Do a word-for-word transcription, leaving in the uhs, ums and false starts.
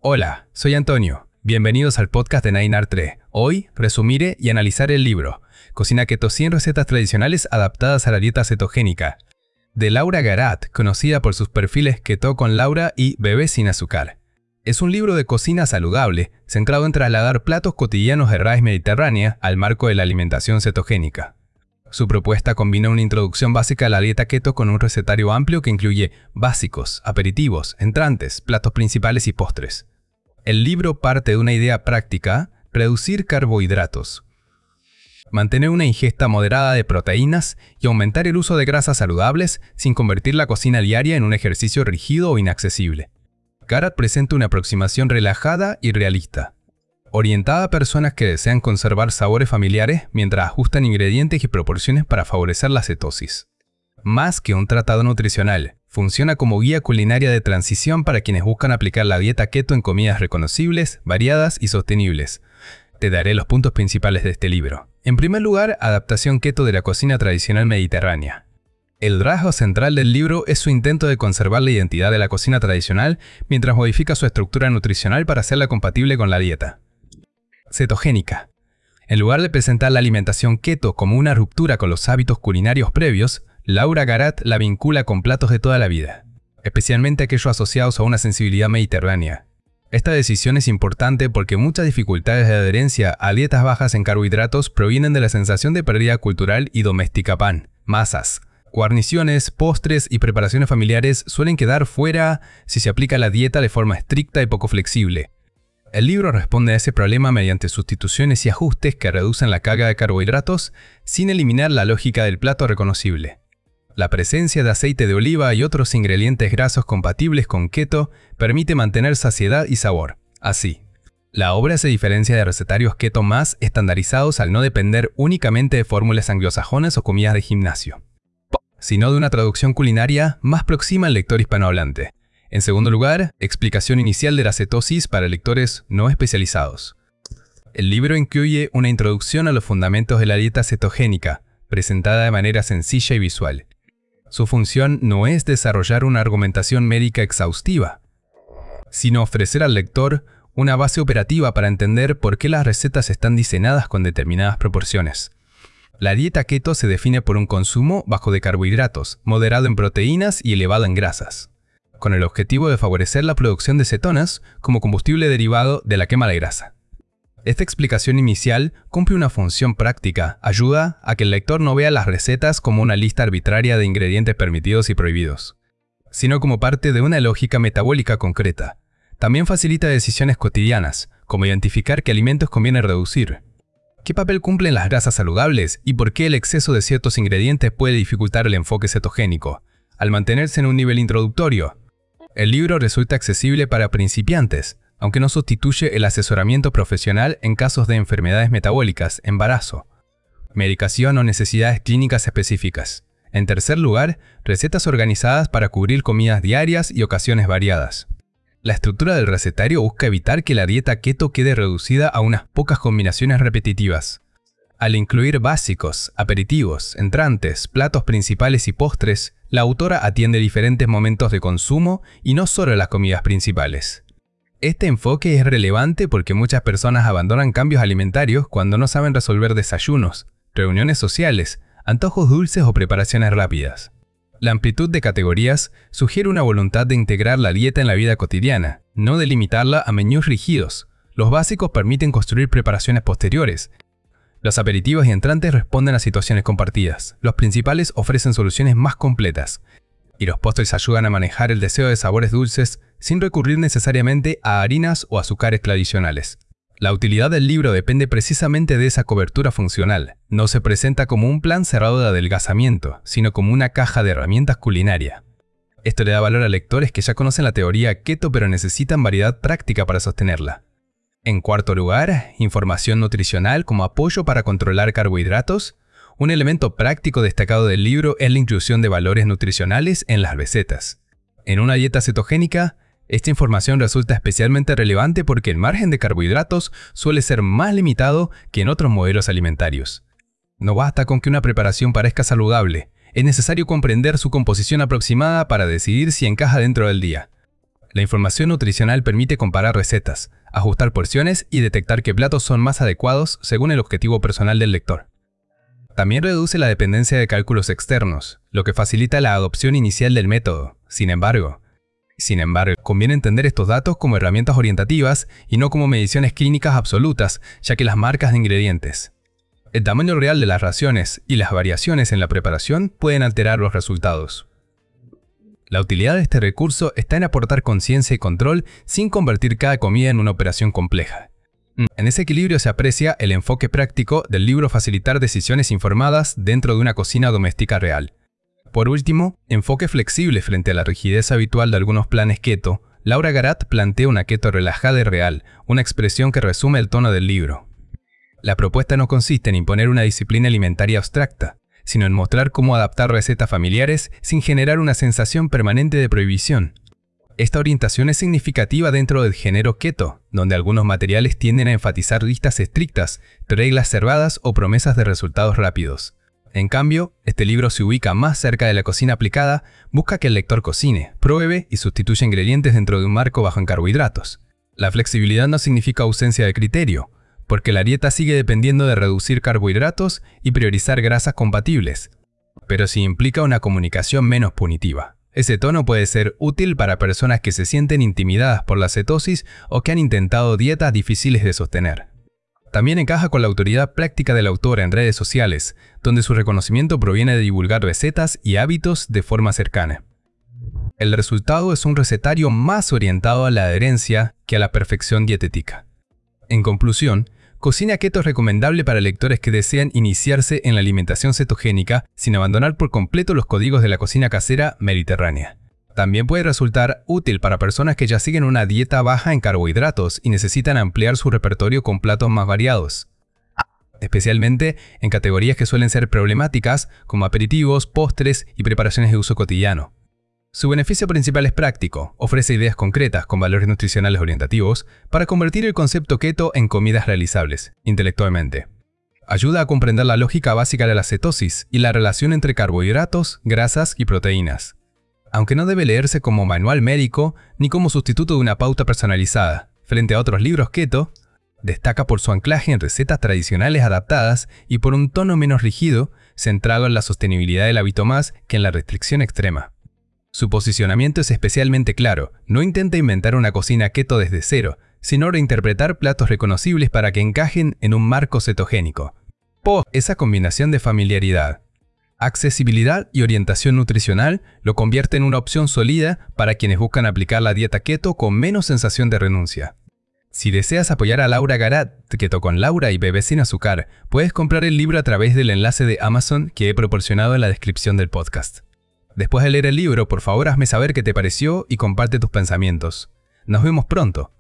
Hola, soy Antonio. Bienvenidos al podcast de Nine Art tres. Hoy resumiré y analizaré el libro Cocina Keto cien recetas tradicionales adaptadas a la dieta cetogénica, de Laura Garat, conocida por sus perfiles Keto con Laura y Bebé sin azúcar. Es un libro de cocina saludable, centrado en trasladar platos cotidianos de raíz mediterránea al marco de la alimentación cetogénica. Su propuesta combina una introducción básica a la dieta keto con un recetario amplio que incluye básicos, aperitivos, entrantes, platos principales y postres. El libro parte de una idea práctica: reducir carbohidratos, mantener una ingesta moderada de proteínas y aumentar el uso de grasas saludables sin convertir la cocina diaria en un ejercicio rígido o inaccesible. Garat presenta una aproximación relajada y realista, orientada a personas que desean conservar sabores familiares mientras ajustan ingredientes y proporciones para favorecer la cetosis. Más que un tratado nutricional, funciona como guía culinaria de transición para quienes buscan aplicar la dieta keto en comidas reconocibles, variadas y sostenibles. Te daré los puntos principales de este libro. En primer lugar, adaptación keto de la cocina tradicional mediterránea. El rasgo central del libro es su intento de conservar la identidad de la cocina tradicional mientras modifica su estructura nutricional para hacerla compatible con la dieta cetogénica. En lugar de presentar la alimentación keto como una ruptura con los hábitos culinarios previos, Laura Garat la vincula con platos de toda la vida, especialmente aquellos asociados a una sensibilidad mediterránea. Esta decisión es importante porque muchas dificultades de adherencia a dietas bajas en carbohidratos provienen de la sensación de pérdida cultural y doméstica. Pan, masas, guarniciones, postres y preparaciones familiares suelen quedar fuera si se aplica la dieta de forma estricta y poco flexible. El libro responde a ese problema mediante sustituciones y ajustes que reducen la carga de carbohidratos sin eliminar la lógica del plato reconocible. La presencia de aceite de oliva y otros ingredientes grasos compatibles con keto permite mantener saciedad y sabor. Así, la obra se diferencia de recetarios keto más estandarizados al no depender únicamente de fórmulas anglosajonas o comidas de gimnasio, sino de una traducción culinaria más próxima al lector hispanohablante. En segundo lugar, explicación inicial de la cetosis para lectores no especializados. El libro incluye una introducción a los fundamentos de la dieta cetogénica, presentada de manera sencilla y visual. Su función no es desarrollar una argumentación médica exhaustiva, sino ofrecer al lector una base operativa para entender por qué las recetas están diseñadas con determinadas proporciones. La dieta keto se define por un consumo bajo de carbohidratos, moderado en proteínas y elevado en grasas, con el objetivo de favorecer la producción de cetonas como combustible derivado de la quema de grasa. Esta explicación inicial cumple una función práctica: ayuda a que el lector no vea las recetas como una lista arbitraria de ingredientes permitidos y prohibidos, sino como parte de una lógica metabólica concreta. También facilita decisiones cotidianas, como identificar qué alimentos conviene reducir, qué papel cumplen las grasas saludables y por qué el exceso de ciertos ingredientes puede dificultar el enfoque cetogénico. Al mantenerse en un nivel introductorio, el libro resulta accesible para principiantes, aunque no sustituye el asesoramiento profesional en casos de enfermedades metabólicas, embarazo, medicación o necesidades clínicas específicas. En tercer lugar, recetas organizadas para cubrir comidas diarias y ocasiones variadas. La estructura del recetario busca evitar que la dieta keto quede reducida a unas pocas combinaciones repetitivas. Al incluir básicos, aperitivos, entrantes, platos principales y postres, la autora atiende diferentes momentos de consumo y no solo las comidas principales. Este enfoque es relevante porque muchas personas abandonan cambios alimentarios cuando no saben resolver desayunos, reuniones sociales, antojos dulces o preparaciones rápidas. La amplitud de categorías sugiere una voluntad de integrar la dieta en la vida cotidiana, no de limitarla a menús rígidos. Los básicos permiten construir preparaciones posteriores. Los aperitivos y entrantes responden a situaciones compartidas. Los principales ofrecen soluciones más completas. Y los postres ayudan a manejar el deseo de sabores dulces sin recurrir necesariamente a harinas o azúcares tradicionales. La utilidad del libro depende precisamente de esa cobertura funcional. No se presenta como un plan cerrado de adelgazamiento, sino como una caja de herramientas culinaria. Esto le da valor a lectores que ya conocen la teoría keto pero necesitan variedad práctica para sostenerla. En cuarto lugar, información nutricional como apoyo para controlar carbohidratos. Un elemento práctico destacado del libro es la inclusión de valores nutricionales en las recetas. En una dieta cetogénica, esta información resulta especialmente relevante porque el margen de carbohidratos suele ser más limitado que en otros modelos alimentarios. No basta con que una preparación parezca saludable, es necesario comprender su composición aproximada para decidir si encaja dentro del día. La información nutricional permite comparar recetas, ajustar porciones y detectar qué platos son más adecuados según el objetivo personal del lector. También reduce la dependencia de cálculos externos, lo que facilita la adopción inicial del método. Sin embargo, Sin embargo, conviene entender estos datos como herramientas orientativas y no como mediciones clínicas absolutas, ya que las marcas de ingredientes, el tamaño real de las raciones y las variaciones en la preparación pueden alterar los resultados. La utilidad de este recurso está en aportar conciencia y control sin convertir cada comida en una operación compleja. En ese equilibrio se aprecia el enfoque práctico del libro Facilitar decisiones informadas dentro de una cocina doméstica real. Por último, enfoque flexible frente a la rigidez habitual de algunos planes keto. Laura Garat plantea una keto relajada y real, una expresión que resume el tono del libro. La propuesta no consiste en imponer una disciplina alimentaria abstracta, sino en mostrar cómo adaptar recetas familiares sin generar una sensación permanente de prohibición. Esta orientación es significativa dentro del género keto, donde algunos materiales tienden a enfatizar listas estrictas, reglas cerradas o promesas de resultados rápidos. En cambio, este libro se ubica más cerca de la cocina aplicada, busca que el lector cocine, pruebe y sustituya ingredientes dentro de un marco bajo en carbohidratos. La flexibilidad no significa ausencia de criterio, porque la dieta sigue dependiendo de reducir carbohidratos y priorizar grasas compatibles, pero sí implica una comunicación menos punitiva. Ese tono puede ser útil para personas que se sienten intimidadas por la cetosis o que han intentado dietas difíciles de sostener. También encaja con la autoridad práctica del autor en redes sociales, donde su reconocimiento proviene de divulgar recetas y hábitos de forma cercana. El resultado es un recetario más orientado a la adherencia que a la perfección dietética. En conclusión, Cocina Keto es recomendable para lectores que desean iniciarse en la alimentación cetogénica sin abandonar por completo los códigos de la cocina casera mediterránea. También puede resultar útil para personas que ya siguen una dieta baja en carbohidratos y necesitan ampliar su repertorio con platos más variados, especialmente en categorías que suelen ser problemáticas como aperitivos, postres y preparaciones de uso cotidiano. Su beneficio principal es práctico, ofrece ideas concretas con valores nutricionales orientativos para convertir el concepto keto en comidas realizables, intelectualmente. Ayuda a comprender la lógica básica de la cetosis y la relación entre carbohidratos, grasas y proteínas. Aunque no debe leerse como manual médico ni como sustituto de una pauta personalizada, frente a otros libros keto, destaca por su anclaje en recetas tradicionales adaptadas y por un tono menos rígido, centrado en la sostenibilidad del hábito más que en la restricción extrema. Su posicionamiento es especialmente claro, no intenta inventar una cocina keto desde cero, sino reinterpretar platos reconocibles para que encajen en un marco cetogénico. Po, esa combinación de familiaridad, accesibilidad y orientación nutricional lo convierte en una opción sólida para quienes buscan aplicar la dieta keto con menos sensación de renuncia. Si deseas apoyar a Laura Garat, Keto con Laura y Bebé sin azúcar, puedes comprar el libro a través del enlace de Amazon que he proporcionado en la descripción del podcast. Después de leer el libro, por favor hazme saber qué te pareció y comparte tus pensamientos. Nos vemos pronto.